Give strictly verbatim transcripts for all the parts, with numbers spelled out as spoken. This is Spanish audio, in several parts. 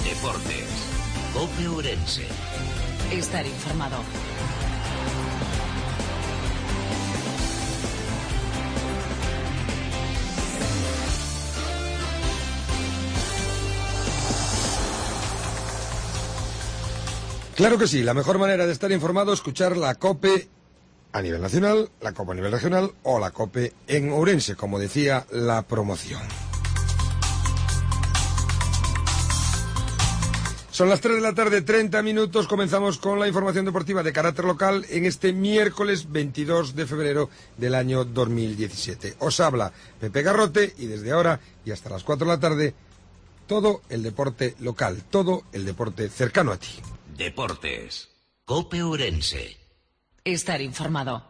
Deportes. COPE Ourense. Estar informado. Claro que sí, la mejor manera de estar informado es escuchar la COPE a nivel nacional, la COPE a nivel regional o la COPE en Ourense, como decía la promoción. Son las tres de la tarde, treinta minutos, comenzamos con la información deportiva de carácter local en este miércoles veintidós de febrero del año dos mil diecisiete. Os habla Pepe Garrote y desde ahora y hasta las cuatro de la tarde, todo el deporte local, todo el deporte cercano a ti. Deportes. COPE Ourense. Estar informado.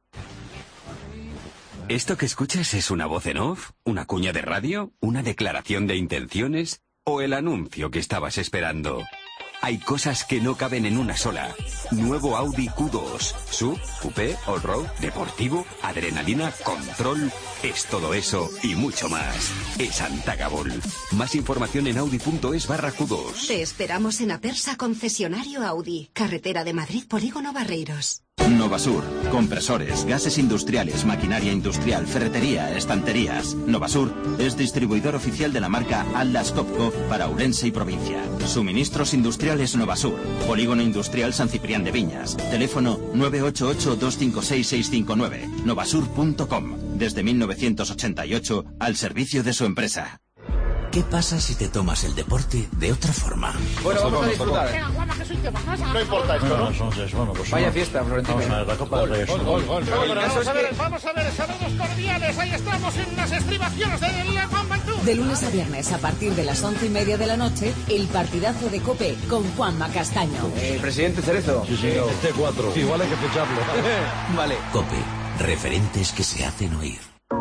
¿Esto que escuchas es una voz en off? ¿Una cuña de radio? ¿Una declaración de intenciones? ¿O el anuncio que estabas esperando? Hay cosas que no caben en una sola. Nuevo Audi Q dos. Sub, coupé, all-road, deportivo, adrenalina, control. Es todo eso y mucho más. Es Antagabol. Más información en audi.es barra Q2. Te esperamos en Apersa Concesionario Audi. Carretera de Madrid, Polígono Barreiros. Novasur. Compresores, gases industriales, maquinaria industrial, ferretería, estanterías. Novasur es distribuidor oficial de la marca Atlas Copco para Ourense y provincia. Suministros industriales Novasur. Polígono Industrial San Ciprián de Viñas. Teléfono nueve ocho ocho, dos cinco seis, seis cinco nueve. novasur punto com. Desde mil novecientos ochenta y ocho al servicio de su empresa. ¿Qué pasa si te tomas el deporte de otra forma? Bueno, vamos a disfrutar. No importa esto, ¿no? Entonces, bueno, pues vaya fiesta, Florentino. Vamos a ver, la Copa del Rey. Gol, gol, gol. Vamos a ver, vamos a ver, saludos cordiales. Ahí estamos en las estribaciones de la Juan Bantú. De lunes a viernes, a partir de las once y media de la noche, el partidazo de COPE con Juanma Castaño. Eh, presidente Cerezo. Sí, señor. T cuatro. Igual hay que ficharlo. Vale. COPE. Referentes que se hacen oír.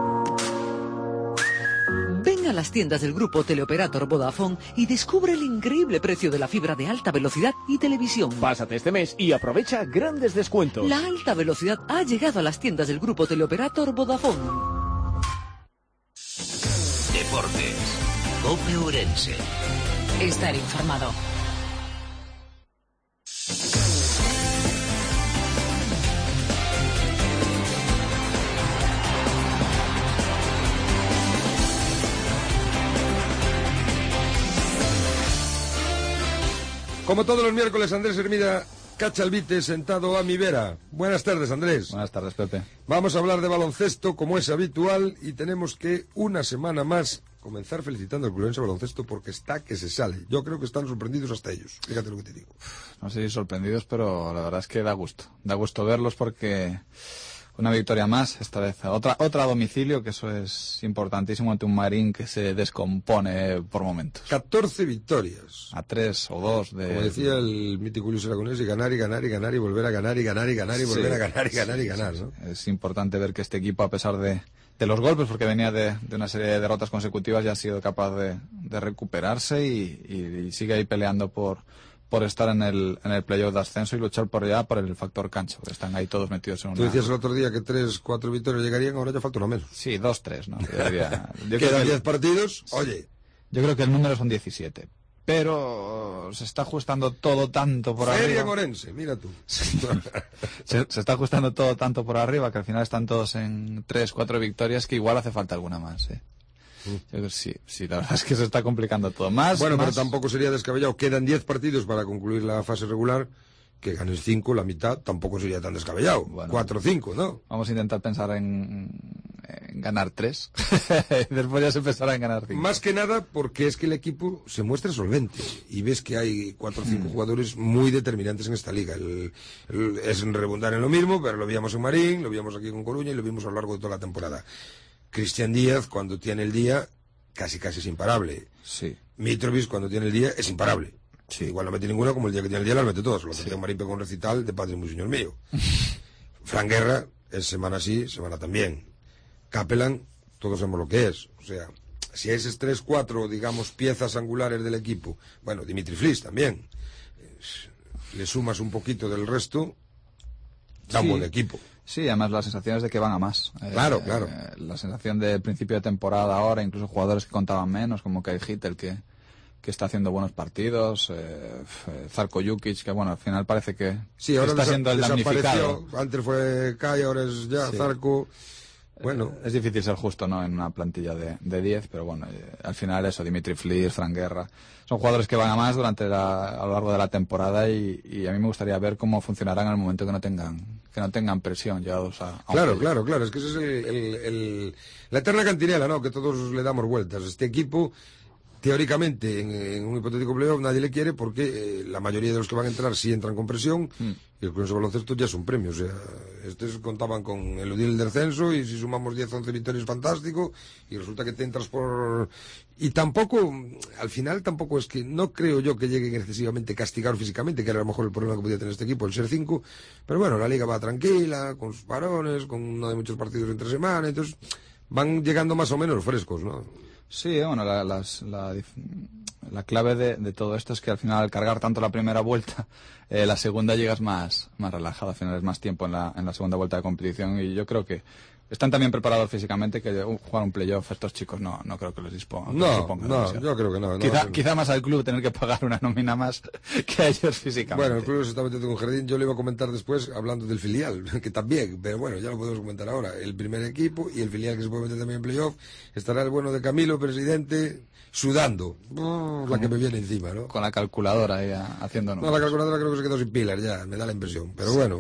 Ven a las tiendas del grupo Teleoperator Vodafone y descubre el increíble precio de la fibra de alta velocidad y televisión. Pásate este mes y aprovecha grandes descuentos. La alta velocidad ha llegado a las tiendas del grupo Teleoperator Vodafone. Deportes. COPE Ourense. Estar informado. Como todos los miércoles, Andrés Hermida Cachalvite sentado a mi vera. Buenas tardes, Andrés. Buenas tardes, Pepe. Vamos a hablar de baloncesto como es habitual y tenemos que una semana más comenzar felicitando al Club Ourense Baloncesto porque está que se sale. Yo creo que están sorprendidos hasta ellos. Fíjate lo que te digo. No sé si sorprendidos, pero la verdad es que da gusto. Da gusto verlos porque una victoria más, esta vez otra otra a domicilio, que eso es importantísimo ante un Marín que se descompone por momentos. catorce victorias. A tres o dos de... Como decía el mítico Luis Aragonés, y ganar y ganar y ganar y volver a ganar y ganar y ganar y volver sí, a ganar y ganar sí, y ganar, sí, ¿no? Sí. Es importante ver que este equipo, a pesar de, de los golpes, porque venía de, de una serie de derrotas consecutivas, ya ha sido capaz de, de recuperarse y, y, y sigue ahí peleando por... por estar en el en el playoff de ascenso y luchar por ya por el factor cancha, porque están ahí todos metidos en una... Tú decías el otro día que tres, cuatro victorias llegarían, ahora ya falta una menos. Sí, dos, tres, ¿no? Yo diría... Yo Quedan diez partidos, oye. Yo creo que el número son diecisiete, pero se está ajustando todo tanto por Feria arriba... Morense, mira tú. se, se está ajustando todo tanto por arriba que al final están todos en tres, cuatro victorias, que igual hace falta alguna más, ¿eh? Yo creo que sí, sí, la verdad es que se está complicando todo. Más, bueno, más... pero tampoco sería descabellado. Quedan diez partidos para concluir la fase regular. Que ganes cinco, la mitad, tampoco sería tan descabellado. Bueno, cuatro o cinco, ¿no? Vamos a intentar pensar en, en ganar tres. Después ya se empezará en ganar cinco. Más que nada porque es que el equipo se muestra solvente. Y ves que hay cuatro o cinco mm. jugadores muy determinantes en esta liga. El, el, es redundar en lo mismo, pero lo veíamos en Marín, lo veíamos aquí con Coruña y lo vimos a lo largo de toda la temporada. Cristian Díaz, cuando tiene el día, casi casi es imparable. Sí. Mitrovic, cuando tiene el día, es imparable. Sí. Igual no mete ninguna, como el día que tiene el día las mete todas. Lo que tiene Marín pegó un recital de padre muy señor mío. Fran Guerra, es semana sí, semana también. Capelán, todos sabemos lo que es. O sea, si hay esos tres, cuatro, digamos, piezas angulares del equipo, bueno, Dimitri Flis también, le sumas un poquito del resto, da un sí. buen equipo. Sí, además la sensación es de que van a más. Claro, eh, claro. Eh, la sensación de principio de temporada ahora, incluso jugadores que contaban menos, como Kai Hittel, que, que está haciendo buenos partidos, eh, Zarko Jukic, que bueno, al final parece que sí, ahora está siendo el damnificado. Antes fue Kai, ahora es ya sí. Zarko. Bueno, eh, es difícil ser justo, ¿no?, en una plantilla de diez, pero bueno, eh, al final eso, Dimitri Fliss, Fran Guerra, son jugadores que van a más durante la, a lo largo de la temporada y, y a mí me gustaría ver cómo funcionarán en el momento que no tengan que no tengan presión llevados a, a claro, claro, claro, es que ese es el, el, el, la eterna cantinela, ¿no?, que todos le damos vueltas. Este equipo, teóricamente, en, en un hipotético playoff nadie le quiere porque eh, la mayoría de los que van a entrar sí entran con presión mm. y el Club de Baloncesto ya es un premio. O sea, estos contaban con eludir el descenso y si sumamos diez, once victorias, fantástico, y resulta que te entras por... Y tampoco, al final tampoco es que, no creo yo que lleguen excesivamente castigados físicamente, que era a lo mejor el problema que podía tener este equipo, el ser cinco, pero bueno, la liga va tranquila, con sus parones, con no hay muchos partidos entre semana, entonces van llegando más o menos frescos, ¿no? Sí, bueno, la, las, la, la clave de, de todo esto es que al final, al cargar tanto la primera vuelta, eh, la segunda llegas más, más relajado, al final es más tiempo en la, en la segunda vuelta de competición y yo creo que están también preparados físicamente que uh, jugar un playoff estos chicos no no creo que les dispongan. No, que les no, demasiado. Yo creo que no. Quizá, no, quizá más al club tener que pagar una nómina más que a ellos físicamente. Bueno, el club se está metiendo con jardín, yo le iba a comentar después hablando del filial, que también, pero bueno, ya lo podemos comentar ahora. El primer equipo y el filial que se puede meter también en playoff, estará el bueno de Camilo, presidente, sudando. Oh, la que me viene encima, ¿no? Con la calculadora ahí haciendo números. No, la calculadora creo que se quedó sin pilas ya, me da la impresión, pero bueno.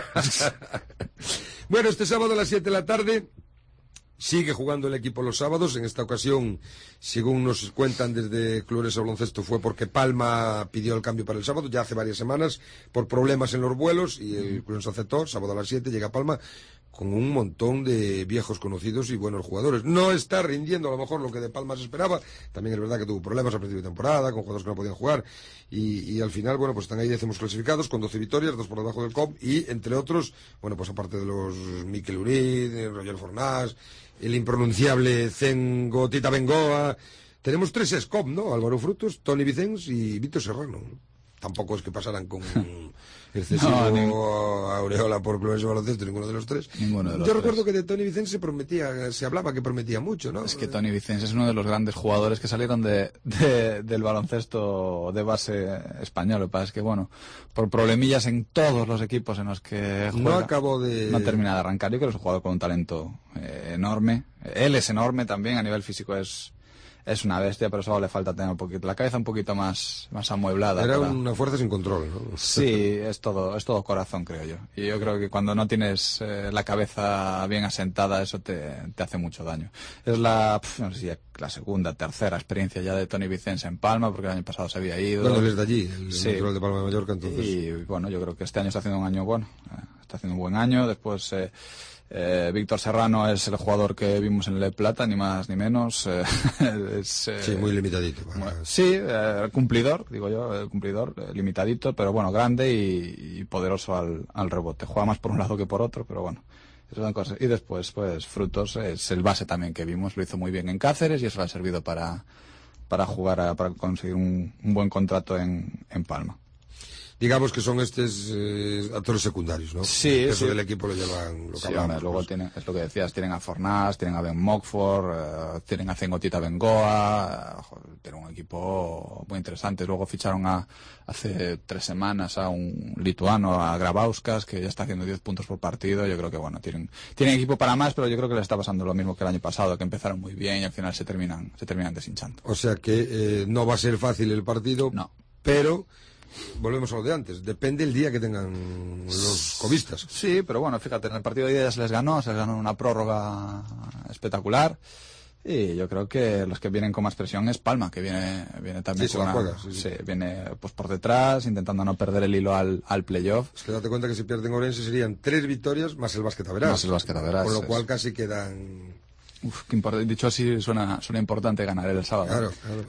Bueno, este sábado a las siete de la tarde sigue jugando el equipo los sábados. En esta ocasión, según nos cuentan desde Clubes Baloncesto, fue porque Palma pidió el cambio para el sábado, ya hace varias semanas, por problemas en los vuelos, y el club nos aceptó. Sábado a las siete llega Palma con un montón de viejos conocidos y buenos jugadores. No está rindiendo a lo mejor lo que de Palma se esperaba. También es verdad que tuvo problemas al principio de temporada, con jugadores que no podían jugar, y, y al final, bueno, pues están ahí décimos clasificados, con doce victorias, dos por debajo del C O P, y entre otros, bueno, pues aparte de los Mikel Urid, Roger Fornás, el impronunciable Zengo Tita Bengoa, tenemos tres S C O P, ¿no? Álvaro Frutos, Toni Vicens y Víctor Serrano. Tampoco es que pasaran con excesivo no, ni... aureola por Clubes de Baloncesto, ninguno de los tres. Ninguno de los Yo tres. Recuerdo que de Toni Vicens se prometía, se hablaba que prometía mucho, ¿no? Es que Toni Vicens es uno de los grandes jugadores que salieron de, de, del baloncesto de base español. Lo que pasa es que, bueno, por problemillas en todos los equipos en los que juega, no acabó de... no termina de arrancar. Yo creo que es un jugador con un talento eh, enorme. Él es enorme también, a nivel físico es... Es una bestia, pero solo le falta tener un poquito la cabeza un poquito más, más amueblada. Era para... una fuerza sin control, ¿no? Sí, es todo, es todo corazón, creo yo. Y yo creo que cuando no tienes eh, la cabeza bien asentada, eso te, te hace mucho daño. Es la, pf, no sé si la segunda, tercera experiencia ya de Toni Vicens en Palma, porque el año pasado se había ido. Bueno, desde allí, el sí. de Palma de Mallorca, entonces. Y bueno, yo creo que este año está haciendo un año bueno. Eh, está haciendo un buen año. Después, eh, Eh, Víctor Serrano es el jugador que vimos en el Plata, ni más ni menos. Eh, es, eh, sí, muy limitadito. Bueno, sí, eh, cumplidor, digo yo, eh, cumplidor, eh, limitadito, pero bueno, grande y, y poderoso al, al rebote. Juega más por un lado que por otro, pero bueno, eso son cosas. Y después, pues, Frutos es el base también que vimos, lo hizo muy bien en Cáceres y eso le ha servido para, para jugar, a, para conseguir un, un buen contrato en, en Palma. Digamos que son estos eh, actores secundarios, ¿no? Sí, el peso sí. del equipo lo llevan, lo que sí, hablamos, hombre, luego pues. tienen, es lo que decías, tienen a Fornás, tienen a Ben Mockford, eh, tienen a Zengotita Bengoa, eh, joder, tienen un equipo muy interesante. Luego ficharon a, hace tres semanas a un lituano, a Grabauskas, que ya está haciendo diez puntos por partido. Yo creo que, bueno, tienen, tienen equipo para más, pero yo creo que les está pasando lo mismo que el año pasado, que empezaron muy bien y al final se terminan, se terminan deshinchando. O sea que eh, no va a ser fácil el partido, no. Pero... volvemos a lo de antes, depende el día que tengan los cobistas. Sí, pero bueno, fíjate, en el partido de ida ya se les ganó, se les ganó una prórroga espectacular. Y yo creo que los que vienen con más presión es Palma, que viene viene también sí, con se la una, juega, sí, sí. Sí, viene pues por detrás, intentando no perder el hilo al, al playoff. Es que date cuenta que si pierden Orense serían tres victorias más el Básquet Averás. Más el Básquet Averás. Con lo cual es... casi quedan... Uf, qué importante. Dicho así, suena, suena importante ganar el sábado. Claro,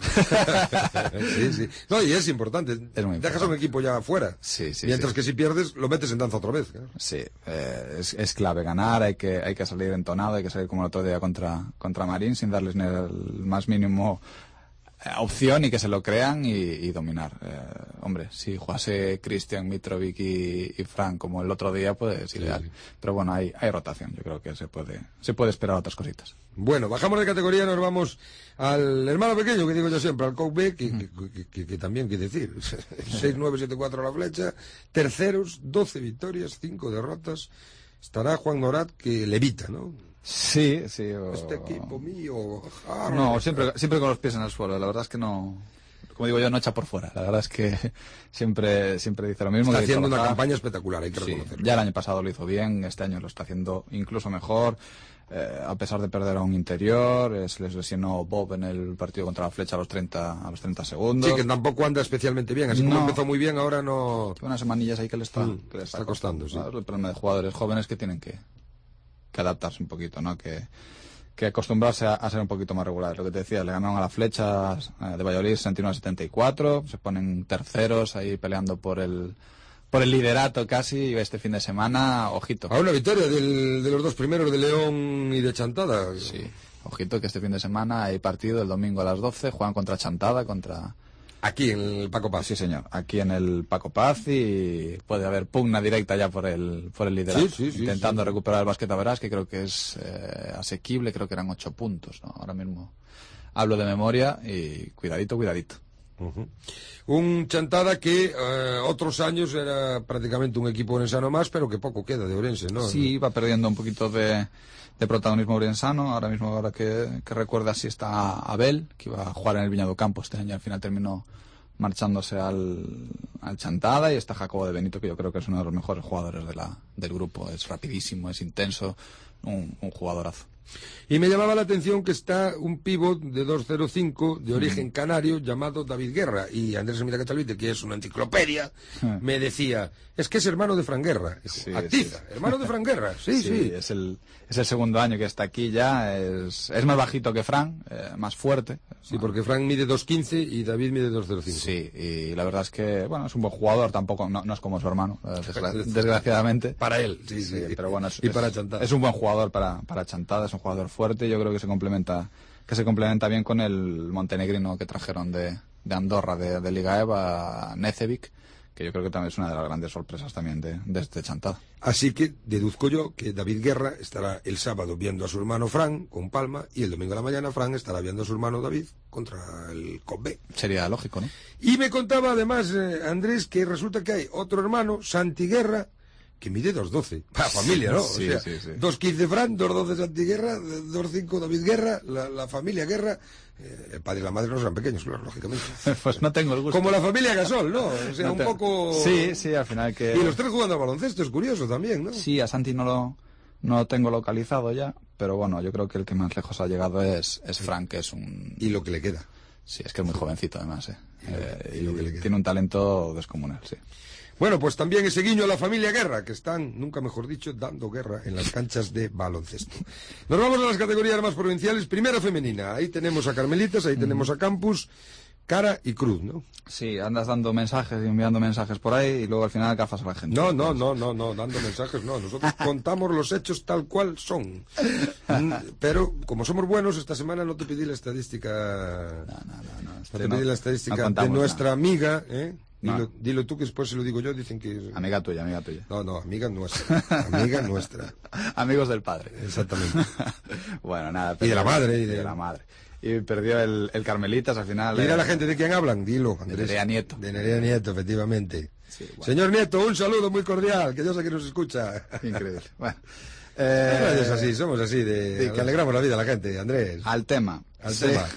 claro. sí, sí. No, y es importante. Es muy importante. Dejas a un equipo ya afuera. Sí, sí, Mientras sí. que si pierdes, lo metes en danza otra vez. Claro. Sí, eh, es, es clave ganar, hay que, hay que salir entonado, hay que salir como el otro día contra, contra Marín, sin darles ni el más mínimo opción y que se lo crean y, y dominar. Eh, hombre, si jugase Cristian, Mitrovic y, y Fran como el otro día, pues sí, ideal. Sí. Pero bueno, hay, hay rotación. Yo creo que se puede se puede esperar otras cositas. Bueno, bajamos de categoría, nos vamos al hermano pequeño, que digo yo siempre, al Cope B, que, mm. que, que, que, que también, que decir, seis nueve siete cuatro a la flecha, terceros, doce victorias, cinco derrotas. Estará Juan Norat, que levita, ¿no? Sí, sí. O... Este equipo mío. Ah, no, siempre, siempre con los pies en el suelo. La verdad es que no, como digo yo, no echa por fuera. La verdad es que siempre, siempre dice lo mismo. Está que haciendo una campaña espectacular, hay que sí, reconocerlo. Ya el año pasado lo hizo bien, este año lo está haciendo incluso mejor. Eh, a pesar de perder a un interior, eh, se les lesionó Bob en el partido contra la Flecha a los treinta a los treinta segundos. Sí, que tampoco anda especialmente bien, así como no. empezó muy bien, ahora no... Unas semanillas ahí que le está, mm, que le está, está costando, costando, sí. El problema de jugadores jóvenes que tienen que, que adaptarse un poquito, ¿no? Que, que acostumbrarse a, a ser un poquito más regulares. Lo que te decía, le ganaron a la Flecha eh, de Valladolid sesenta y nueve a setenta y cuatro, se ponen terceros ahí peleando por el... por el liderato casi, y este fin de semana, ojito. A una victoria del, de los dos primeros, de León y de Chantada. Sí, ojito que este fin de semana hay partido el domingo a las doce, juegan contra Chantada, contra... Aquí en el Paco Paz. Sí, señor, aquí en el Paco Paz, y puede haber pugna directa ya por el por el liderato. Sí, sí, sí, intentando sí. recuperar el Basqueta Verás, que creo que es eh, asequible, creo que eran ocho puntos, ¿no? Ahora mismo hablo de memoria y cuidadito, cuidadito. Uh-huh. Un Chantada que eh, otros años era prácticamente un equipo orensano más, pero que poco queda de Orense, ¿no? Sí, va perdiendo un poquito de, de protagonismo orensano. Ahora mismo, ahora que, que recuerda, si está Abel, que iba a jugar en el Viñado Campo este año, al final terminó marchándose al, al Chantada, y está Jacobo de Benito, que yo creo que es uno de los mejores jugadores de la, del grupo. Es rapidísimo, es intenso, un, un jugadorazo. Y me llamaba la atención que está un pívot de dos cero cinco de origen canario llamado David Guerra, y Andrés Emilio Catalvite, que es una enciclopedia, me decía, es que es hermano de Fran Guerra. Sí, Actiza, sí. Hermano de Fran Guerra, sí, sí. sí. Es, el, es el segundo año que está aquí ya, es, es más bajito que Fran, eh, más fuerte. Sí, porque Fran mide dos quince y David mide dos cero cinco. Sí, y la verdad es que, bueno, es un buen jugador, tampoco, no, no es como su hermano, desgra desgraciadamente. Para él, sí, sí. sí pero bueno, es, y para es, Chantada. Es un buen jugador para, para Chantada, es un jugador fuerte. Yo creo que se complementa que se complementa bien con el montenegrino que trajeron de, de Andorra, de, de Liga EVA, Necevic, que yo creo que también es una de las grandes sorpresas también de, de este Chantada. Así que deduzco yo que David Guerra estará el sábado viendo a su hermano Fran con Palma, y el domingo a la mañana Fran estará viendo a su hermano David contra el Cope B. Sería lógico, ¿no? Y me contaba además, eh, Andrés, que resulta que hay otro hermano, Santi Guerra, que mide dos doce. Para familia, ¿no? Sí, o sea, sí, sí. dos quince Fran, dos doce Santi Guerra, dos cinco David Guerra, la, la familia Guerra. Eh, el padre y la madre no serán pequeños, claro, lógicamente. Pues no tengo el gusto. Como la familia Gasol, ¿no? O sea, no un poco... Sí, sí, al final que... Y los tres jugando a baloncesto, es curioso también, ¿no? Sí, a Santi no lo, no lo tengo localizado ya, pero bueno, yo creo que el que más lejos ha llegado es, es Frank, que es un... Y lo que le queda. Sí, es que es muy jovencito además, ¿eh? Y, lo, eh, y lo que le y queda. Tiene un talento descomunal, sí. Bueno, pues también ese guiño a la familia Guerra, que están, nunca mejor dicho, dando guerra en las canchas de baloncesto. Nos vamos a las categorías más provinciales. Primera femenina, ahí tenemos a Carmelitas, ahí tenemos a Campus, Cara y Cruz, ¿no? Sí, andas dando mensajes y enviando mensajes por ahí, y luego al final gafas a la gente. No, no, no, no, no, dando mensajes no. Nosotros contamos los hechos tal cual son. Pero, como somos buenos, esta semana no te pedí la estadística... No, no, no. no, no te no pedí la estadística no de nuestra nada. amiga, ¿eh? Dilo, No. dilo tú, que después se lo digo yo, dicen que... Amiga tuya, amiga tuya. No, no, amiga nuestra, amiga nuestra. Amigos del padre. Exactamente. Bueno, nada. Y de la madre. Y Y de... de la madre. Y perdió el, el Carmelitas al final. Mira eh... la gente de quién hablan, dilo, Andrés. De Nerea Nieto. De Nerea Nieto, efectivamente. Sí, bueno. Señor Nieto, un saludo muy cordial, que Dios aquí nos escucha. Increíble. Bueno. Eh... Es así, somos así, de sí, que alegramos la vida a la gente, Andrés. Al tema. Al sí. tema.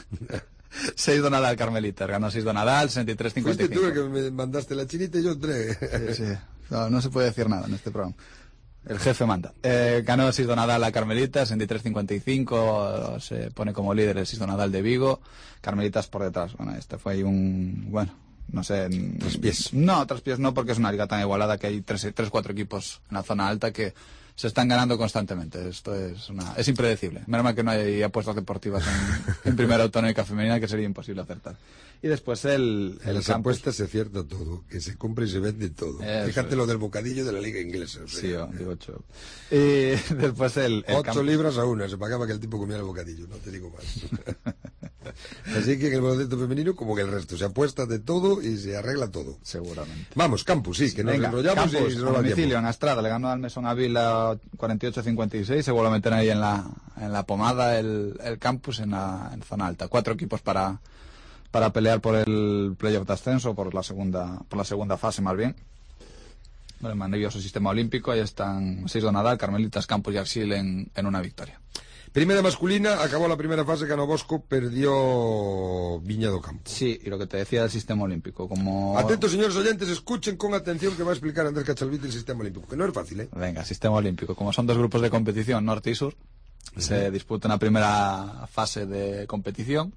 seis do Nadal Carmelitas, ganó seis do Nadal, sesenta y tres cincuenta y cinco. Fuiste tú el que me mandaste la chinita y yo entré. Sí, sí. No, no se puede decir nada en este programa. El jefe manda. Eh, ganó seis do Nadal a Carmelitas, sesenta y tres cincuenta y cinco, se pone como líder el seis do Nadal de Vigo, Carmelitas por detrás. Bueno, este fue ahí un... bueno, no sé... Tres pies. No, tres pies no, porque es una liga tan igualada que hay tres, tres cuatro equipos en la zona alta que se están ganando constantemente. Esto es una, es impredecible. Menos mal que no hay apuestas deportivas en, en primera autonómica femenina, que sería imposible acertar. Y después el... En el las campus. apuestas se acierta todo, que se compra y se vende todo. Eso Fíjate es. lo del bocadillo de la liga inglesa. O sea, Sí, oh, digo ocho. Y después el... el Ocho campo. libras a una, se pagaba que el tipo comía el bocadillo, no te digo más. Así que en el baloncesto femenino, como que el resto, se apuesta de todo y se arregla todo. Seguramente. Vamos, Campus, sí, que nos Venga, enrollamos Campus, y a no lo domicilio en Astrada, le ganó al Mesón Avila cuarenta y ocho a cincuenta y seis, se vuelve a meter ahí en la, en la pomada el, el Campus en la en zona alta. Cuatro equipos para, para pelear por el playoff de ascenso, por la segunda, por la segunda fase más bien. El maravilloso sistema olímpico, ahí están Seis Nadal, Carmelitas, Campus y Arxil en, en una victoria. Primera masculina, acabó la primera fase, ganó Bosco, perdió Viña do Campo. Sí, y lo que te decía del sistema olímpico, como... Atentos, señores oyentes, escuchen con atención que va a explicar Andrés Cachalvite el sistema olímpico, que no es fácil, ¿eh? Venga, sistema olímpico. Como son dos grupos de competición, norte y sur, uh-huh. se disputa una primera fase de competición.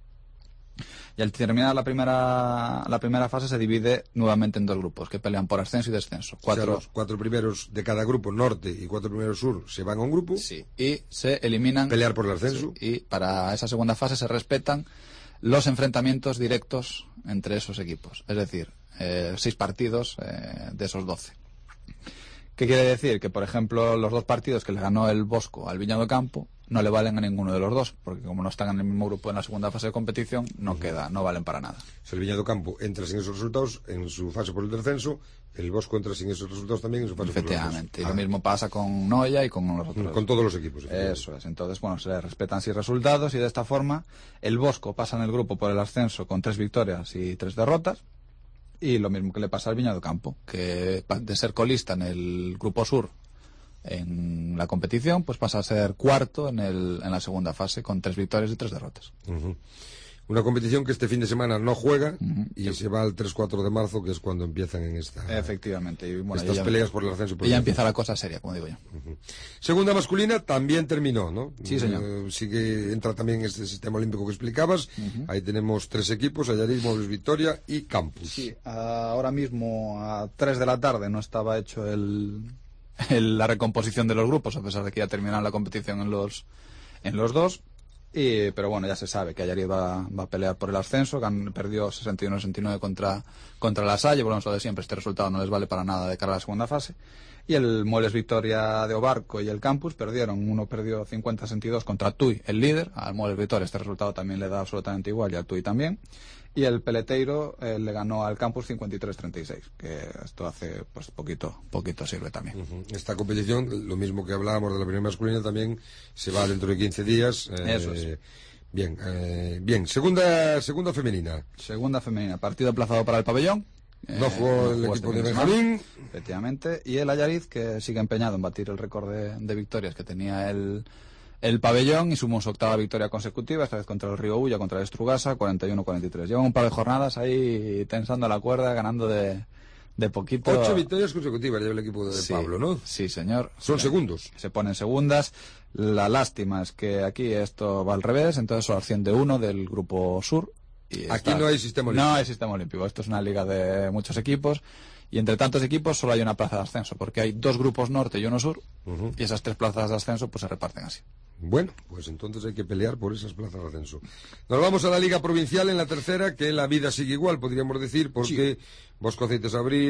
Y al terminar la primera la primera fase se divide nuevamente en dos grupos que pelean por ascenso y descenso. Cuatro, o sea, los cuatro primeros de cada grupo, norte, y cuatro primeros sur, se van a un grupo. Sí, y se eliminan. Pelear por el ascenso. Sí, y para esa segunda fase se respetan los enfrentamientos directos entre esos equipos. Es decir, eh, seis partidos eh, de esos doce. ¿Qué quiere decir? Que, por ejemplo, los dos partidos que le ganó el Bosco al Viña do Campo no le valen a ninguno de los dos, porque como no están en el mismo grupo en la segunda fase de competición, no uh-huh. queda, no valen para nada. Si el Viña do Campo entra sin esos resultados en su fase por el descenso, el Bosco entra sin esos resultados también en su fase por el descenso. Efectivamente, y ah. lo mismo pasa con Noia y con los otros. Con todos los equipos. Eso es, entonces, bueno, se le respetan seis resultados y de esta forma el Bosco pasa en el grupo por el ascenso con tres victorias y tres derrotas. Y lo mismo que le pasa al Viña do Campo, que de ser colista en el grupo sur en la competición, pues pasa a ser cuarto en, el, en la segunda fase con tres victorias y tres derrotas. Uh-huh. Una competición que este fin de semana no juega uh-huh. y sí. se va al tres cuatro de marzo, que es cuando empiezan en esta efectivamente y, bueno, estas ya, peleas por el ascenso. Y ya empieza la cosa seria, como digo yo. Uh-huh. Segunda masculina también terminó, ¿no? Sí, señor. Uh, sí que entra también este sistema olímpico que explicabas. Uh-huh. Ahí tenemos tres equipos, Allariz, Mobles Victoria y Campus. Sí, ahora mismo a tres de la tarde no estaba hecho el, el la recomposición de los grupos, a pesar de que ya terminaron la competición en los en los dos. Y, pero bueno, ya se sabe que Allariz va, va a pelear por el ascenso, gan, perdió sesenta y uno a sesenta y nueve contra, contra La Salle, volvemos a lo de siempre, este resultado no les vale para nada de cara a la segunda fase. Y el Muebles Victoria de Obarco y el Campus perdieron, uno perdió cincuenta a sesenta y dos contra Tui, el líder, al Muebles Victoria este resultado también le da absolutamente igual y al Tui también. Y el Peleteiro eh, le ganó al Campus cincuenta y tres a treinta y seis, que esto hace pues poquito poquito sirve también. Uh-huh. Esta competición, lo mismo que hablábamos de la primera masculina, también se va dentro de quince días. Eh, Eso es. Bien, eh, bien. Segunda, segunda femenina. Segunda femenina, partido aplazado para el pabellón. No jugó eh, el equipo este de Benjamín. Efectivamente. Y el Allariz, que sigue empeñado en batir el récord de, de victorias que tenía el... el pabellón y sumó su octava victoria consecutiva, esta vez contra el Río Ulla, contra el Estrugasa, cuarenta y uno a cuarenta y tres. Llevan un par de jornadas ahí tensando la cuerda, ganando de, de poquito. Ocho victorias consecutivas lleva el equipo de sí, Pablo, ¿no? Sí, señor. Son sí, segundos. Se ponen segundas. La lástima es que aquí esto va al revés, entonces solo asciende uno del grupo sur. Y aquí está... no hay sistema olímpico. No hay sistema olímpico. Esto es una liga de muchos equipos. Y entre tantos equipos solo hay una plaza de ascenso, porque hay dos grupos norte y uno sur, uh-huh. y esas tres plazas de ascenso pues se reparten así. Bueno, pues entonces hay que pelear por esas plazas de ascenso. Nos vamos a la Liga Provincial en la tercera, que la vida sigue igual, podríamos decir, porque sí. Bosco Aceites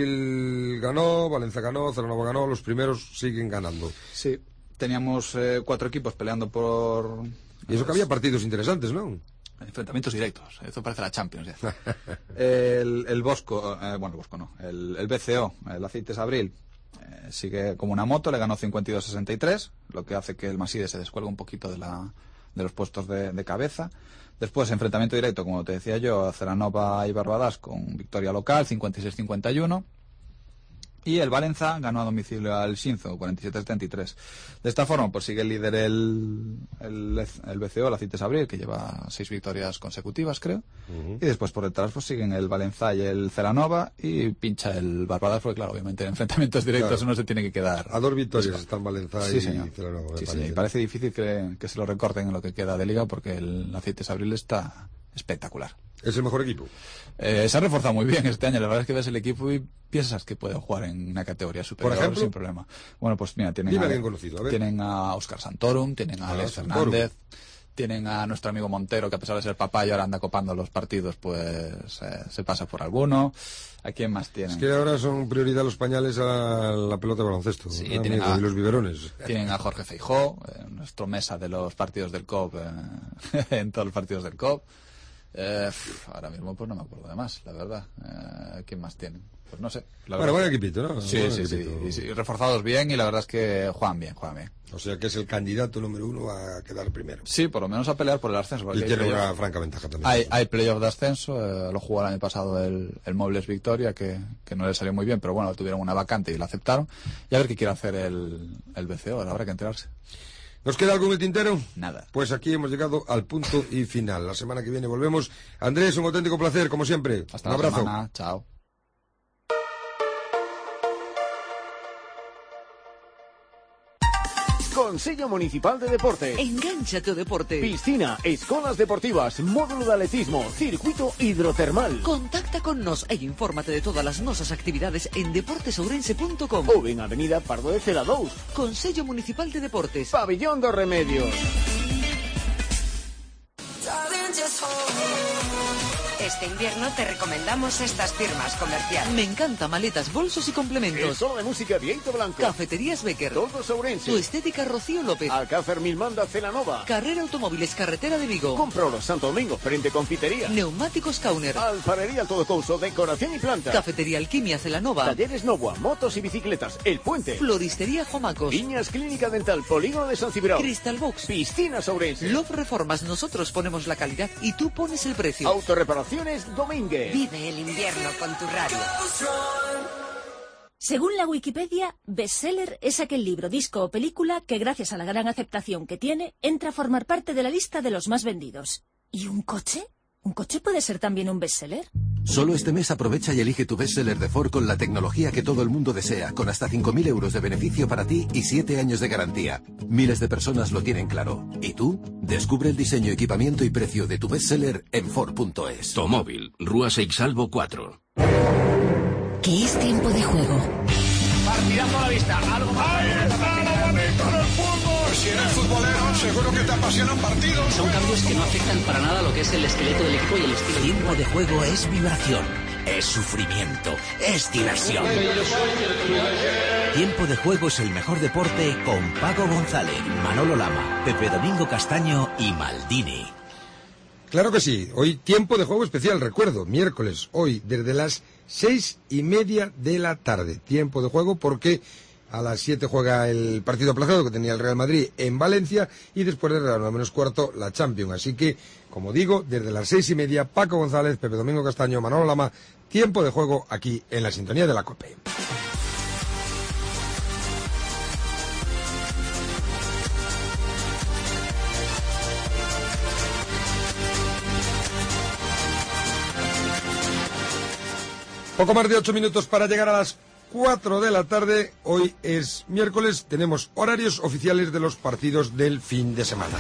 Abril ganó, Valencia ganó, Celanova ganó, los primeros siguen ganando. Sí, teníamos eh, cuatro equipos peleando por... Y eso que había partidos interesantes, ¿no? Enfrentamientos directos, eso parece la Champions ya. el, el Bosco, eh, bueno, el Bosco no, el, el B C O, el Aceites Abril, eh, sigue como una moto, le ganó cincuenta y dos a sesenta y tres, lo que hace que el Maside se descuelgue un poquito de, la, de los puestos de, de cabeza. Después, enfrentamiento directo, como te decía yo, Celanova y Barbadas con victoria local, cincuenta y seis a cincuenta y uno. Y el Valencia ganó a domicilio al Xinzo, cuarenta y siete a setenta y tres. De esta forma, pues sigue el líder el, el, el B C O, el Aceites Abril, que lleva seis victorias consecutivas, creo. Uh-huh. Y después por detrás pues siguen el Valencia y el Celanova, y pincha el Barbadas, porque claro, obviamente en enfrentamientos directos claro. uno se tiene que quedar... A dos victorias están Valencia sí, y señor. Celanova. Sí, señor. Y parece difícil que, que se lo recorten en lo que queda de liga, porque el Aceites Abril está espectacular. ¿Es el mejor equipo? Eh, se ha reforzado muy bien este año. La verdad es que ves el equipo y piensas que pueden jugar en una categoría superior. ¿Por ejemplo? Sin problema. Bueno, pues mira, tienen, a, a, conocido, a, tienen a Óscar Santorum, tienen a ah, Alex Santorum. Fernández, tienen a nuestro amigo Montero, que a pesar de ser papá y ahora anda copando los partidos, pues eh, se pasa por alguno. ¿A quién más tienen? Es que ahora son prioridad los pañales a la pelota de baloncesto. Sí, ah, tienen amigo, a, y los biberones. Tienen a Jorge Feijó, eh, nuestro mesa de los partidos del C O P, eh, en todos los partidos del C O P. Eh, ahora mismo pues no me acuerdo de más, la verdad. Eh, ¿Quién más tienen? Pues no sé. La bueno, verdad. buen equipito, ¿no? Sí, buen sí, equipito. sí, y, sí. Reforzados bien y la verdad es que juegan bien, juegan bien. O sea que es el candidato número uno a quedar primero. Sí, por lo menos a pelear por el ascenso. Y tiene una franca ventaja también. Hay, hay playoff de ascenso, eh, lo jugó el año pasado el, el Mobles Victoria, que, que no le salió muy bien, pero bueno, tuvieron una vacante y la aceptaron. Y a ver qué quiere hacer el, el B C O, habrá que enterarse. ¿Nos queda algo en el tintero? Nada. Pues aquí hemos llegado al punto y final. La semana que viene volvemos. Andrés, un auténtico placer, como siempre. Hasta un la abrazo. semana. Chao. Consello Municipal de Deporte. Engánchate ao deporte. Piscina, escolas deportivas, módulo de atletismo, circuito hidrotermal. Contacta con nos e infórmate de todas as nosas actividades en deportes ourense punto com ou en Avenida Pardo de Cela dous. Consello Municipal de Deportes. Pabellón dos Remedios. Este invierno te recomendamos estas firmas comerciales. Me encanta maletas, bolsos y complementos. El solo de música Vieito Blanco. Cafeterías Becker. Todos Ourense. Tu estética Rocío López. Alcázar Milmanda Celanova. Carrera Automóviles Carretera de Vigo. Comproro Santo Domingo frente Confitería. Neumáticos Kauner. Alfarería Todo Couso, decoración y planta. Cafetería Alquimia Celanova. Talleres Novoa, motos y bicicletas. El Puente. Floristería Jomacos. Viñas Clínica Dental, Polígono de San Cibrao. Crystal Box. Piscinas Ourense. Love Reformas, nosotros ponemos la calidad y tú pones el precio. Autorreparaciones Domínguez. Vive el invierno con tu radio. Según la Wikipedia, bestseller es aquel libro, disco o película que gracias a la gran aceptación que tiene, entra a formar parte de la lista de los más vendidos. ¿Y un coche? ¿Un coche puede ser también un bestseller? Solo este mes aprovecha y elige tu bestseller de Ford con la tecnología que todo el mundo desea, con hasta cinco mil euros de beneficio para ti y siete años de garantía. Miles de personas lo tienen claro. ¿Y tú? Descubre el diseño, equipamiento y precio de tu bestseller en Ford punto es. Tomóvil, Rúa Seixalvo cuatro. ¿Qué es tiempo de juego? Partidazo a la vista. Algo más. Ahí está la manita del fútbol. Si eres futbolero, seguro que te apasionan partidos. Son cambios que no afectan para nada lo que es el esqueleto del equipo y el estilo. Tiempo de juego es vibración, es sufrimiento, es diversión. Tiempo de juego es el mejor deporte con Paco González, Manolo Lama, Pepe Domingo Castaño y Maldini. Claro que sí. Hoy tiempo de juego especial, recuerdo, miércoles, hoy, desde las seis y media de la tarde. Tiempo de juego porque a las siete juega el partido aplazado que tenía el Real Madrid en Valencia y después de las nueve menos cuarto la Champions. Así que, como digo, desde las seis y media, Paco González, Pepe Domingo Castaño, Manolo Lama, tiempo de juego aquí en la sintonía de la COPE. Poco más de ocho minutos para llegar a las cuatro de la tarde. Hoy es miércoles, tenemos horarios oficiales de los partidos del fin de semana.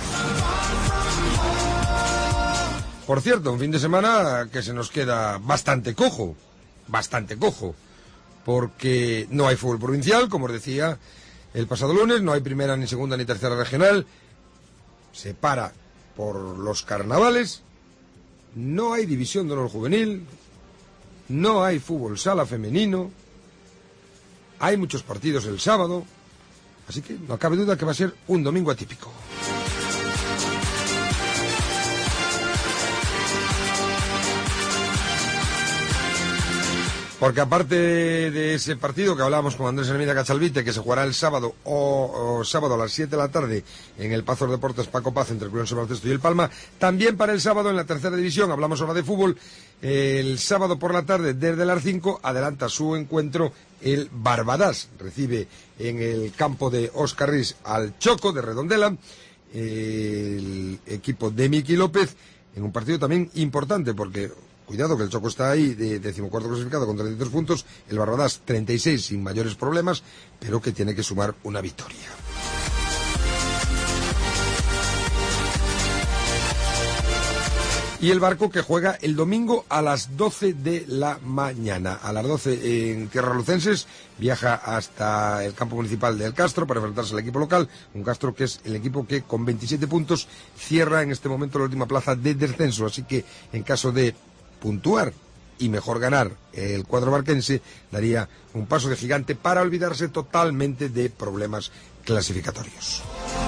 Por cierto, un fin de semana que se nos queda bastante cojo, bastante cojo, porque no hay fútbol provincial, como os decía el pasado lunes, no hay primera, ni segunda, ni tercera regional, se para por los carnavales, no hay división de honor juvenil, no hay fútbol sala femenino, hay muchos partidos el sábado, así que no cabe duda que va a ser un domingo atípico. Porque aparte de ese partido que hablábamos con Andrés Hermida Cachalvite, que se jugará el sábado o, o sábado a las siete de la tarde en el Pazos Deportes Paco Paz entre el Club Baloncesto y el Palma, también para el sábado en la tercera división, hablamos ahora de fútbol, el sábado por la tarde desde las cinco adelanta su encuentro el Barbadas, recibe en el campo de Óscar Riz al Choco de Redondela, el equipo de Miki López, en un partido también importante porque... Cuidado que el Choco está ahí de decimocuarto clasificado con treinta y tres puntos, el Barbadas treinta y seis sin mayores problemas, pero que tiene que sumar una victoria. Y el Barco, que juega el domingo a las doce de la mañana. A las doce en Tierras Lucenses viaja hasta el campo municipal de El Castro para enfrentarse al equipo local. Un Castro que es el equipo que con veintisiete puntos cierra en este momento la última plaza de descenso. Así que en caso de puntuar y mejor ganar, el cuadro barquense daría un paso de gigante para olvidarse totalmente de problemas clasificatorios.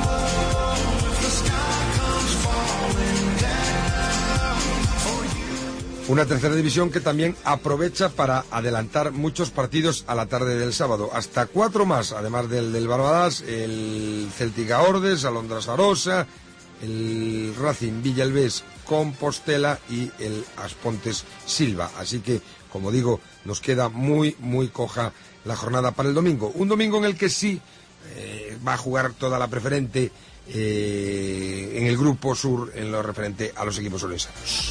Una tercera división que también aprovecha para adelantar muchos partidos a la tarde del sábado. Hasta cuatro más, además del del Barbadas, el Celtic Ordes, Alondra Sarosa, el Racing Villalbés Compostela y el Aspontes Silva. Así que, como digo, nos queda muy, muy coja la jornada para el domingo. Un domingo en el que sí eh, va a jugar toda la preferente eh, en el Grupo Sur en lo referente a los equipos orensanos.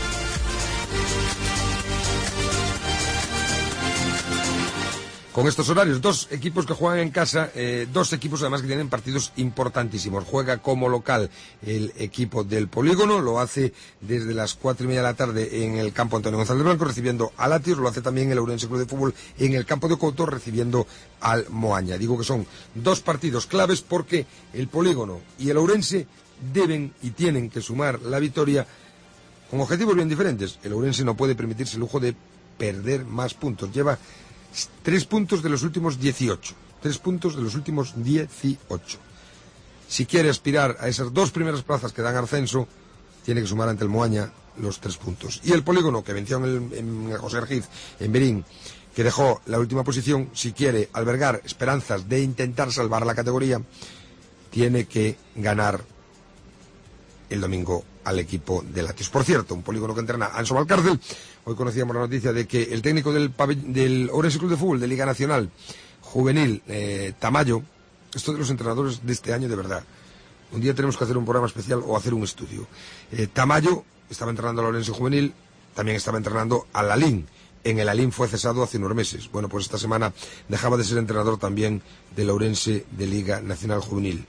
Con estos horarios, dos equipos que juegan en casa, eh, dos equipos además que tienen partidos importantísimos. Juega como local el equipo del Polígono, lo hace desde las cuatro y media de la tarde en el campo Antonio González Blanco, recibiendo a Latios, lo hace también el Ourense Club de Fútbol en el campo de Couto, recibiendo al Moaña. Digo que son dos partidos claves porque el Polígono y el Ourense deben y tienen que sumar la victoria con objetivos bien diferentes. El Ourense no puede permitirse el lujo de perder más puntos. Lleva Tres puntos de los últimos dieciocho. Tres puntos de los últimos dieciocho. Si quiere aspirar a esas dos primeras plazas que dan ascenso, tiene que sumar ante el Moaña los tres puntos. Y el Polígono, que venció en el, en el José Argiz, en Berín, que dejó la última posición, si quiere albergar esperanzas de intentar salvar la categoría, tiene que ganar el domingo al equipo de Latios. Por cierto, un Polígono que entrena Anso Valcárcel. Hoy conocíamos la noticia de que el técnico del, del Ourense Club de Fútbol de Liga Nacional Juvenil, eh, Tamayo, esto de los entrenadores de este año de verdad. Un día tenemos que hacer un programa especial o hacer un estudio. Eh, Tamayo estaba entrenando al Ourense Juvenil, también estaba entrenando al Lalín. En el Lalín fue cesado hace unos meses. Bueno, pues esta semana dejaba de ser entrenador también del Ourense de Liga Nacional Juvenil.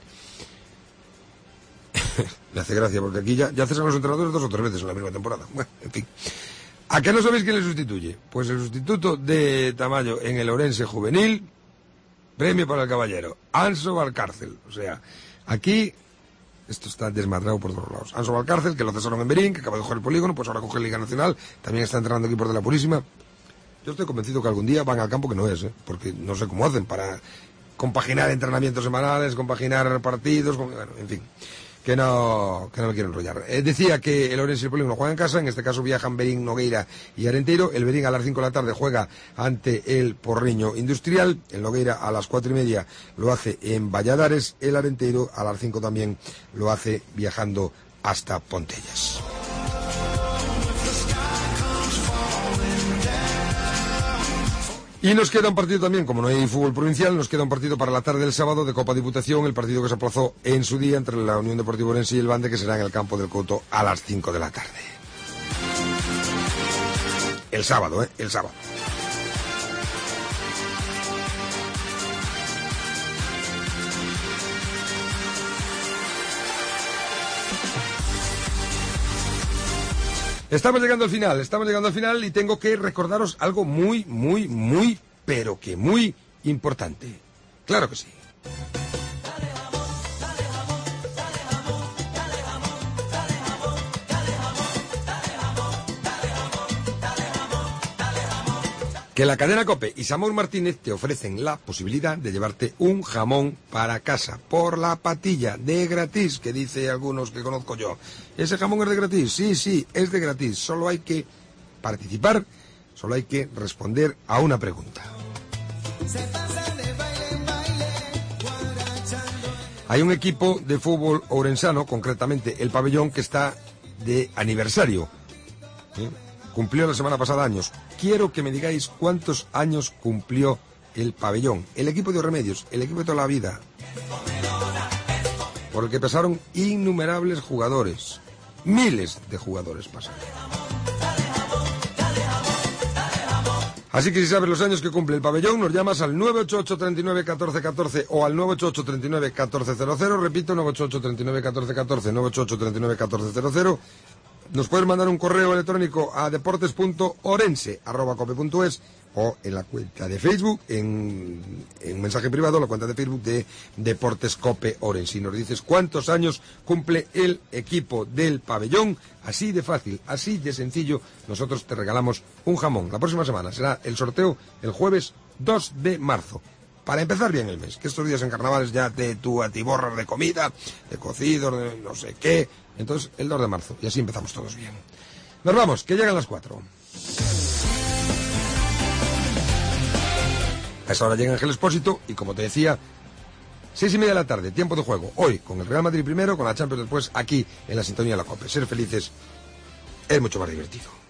Me hace gracia porque aquí ya, ya cesan los entrenadores dos o tres veces en la misma temporada. Bueno, en fin. ¿A qué no sabéis quién le sustituye? Pues el sustituto de Tamayo en el Ourense Juvenil, premio para el caballero, Anso Valcárcel. O sea, aquí esto está desmadrado por todos lados. Anso Valcárcel, que lo cesaron en Berín, que acaba de jugar el Polígono, pues ahora coge Liga Nacional, también está entrenando equipos de la Purísima. Yo estoy convencido que algún día van al campo, que no es, ¿eh? Porque no sé cómo hacen para compaginar entrenamientos semanales, compaginar partidos, bueno, en fin. Que no, que no me quiero enrollar. Eh, decía que el Ourense y el Polígono juegan en casa, en este caso viajan Berín, Nogueira y Arenteiro. El Berín a las cinco de la tarde juega ante el Porriño Industrial, el Nogueira a las cuatro y media lo hace en Valladares, el Arenteiro a las cinco también lo hace viajando hasta Pontellas. Y nos queda un partido también, como no hay fútbol provincial, nos queda un partido para la tarde del sábado de Copa Diputación, el partido que se aplazó en su día entre la Unión Deportiva Ourense y el Bande, que será en el campo del Couto a las cinco de la tarde. El sábado, ¿eh? El sábado. Estamos llegando al final, estamos llegando al final y tengo que recordaros algo muy, muy, muy, pero que muy importante. Claro que sí. Que la cadena COPE y Samuel Martínez te ofrecen la posibilidad de llevarte un jamón para casa por la patilla de gratis, que dice algunos que conozco yo. ¿Ese jamón es de gratis? Sí, sí, es de gratis. Solo hay que participar, solo hay que responder a una pregunta. Hay un equipo de fútbol ourensano, concretamente el Pabellón, que está de aniversario. ¿Sí? Cumplió la semana pasada años. Quiero que me digáis cuántos años cumplió el Pabellón. El equipo de Remedios, el equipo de toda la vida. Por el que pasaron innumerables jugadores. Miles de jugadores pasaron. Así que si sabes los años que cumple el Pabellón, nos llamas al nueve ocho ocho, treinta y nueve, catorce, catorce o al nueve ocho ocho, treinta y nueve, catorce cero cero. Repito, nueve ocho ocho, treinta y nueve, catorce, catorce, nueve ocho ocho, treinta y nueve, catorce cero cero. nos puedes mandar un correo electrónico a deportes punto orense arroba cope punto es o en la cuenta de Facebook, en, en un mensaje privado, la cuenta de Facebook de Deportes Cope Orense. Y nos dices cuántos años cumple el equipo del pabellón. Así de fácil, así de sencillo, nosotros te regalamos un jamón. La próxima semana será el sorteo el jueves dos de marzo. Para empezar bien el mes, que estos días en carnavales ya te tú atiborras de comida, de cocidos, de no sé qué. Entonces, el dos de marzo, y así empezamos todos bien. Nos vamos, que llegan las cuatro. A esa hora llega Ángel Expósito y, como te decía, seis y media de la tarde, tiempo de juego. Hoy, con el Real Madrid primero, con la Champions después, aquí en la sintonía de la COPE. Ser felices es mucho más divertido.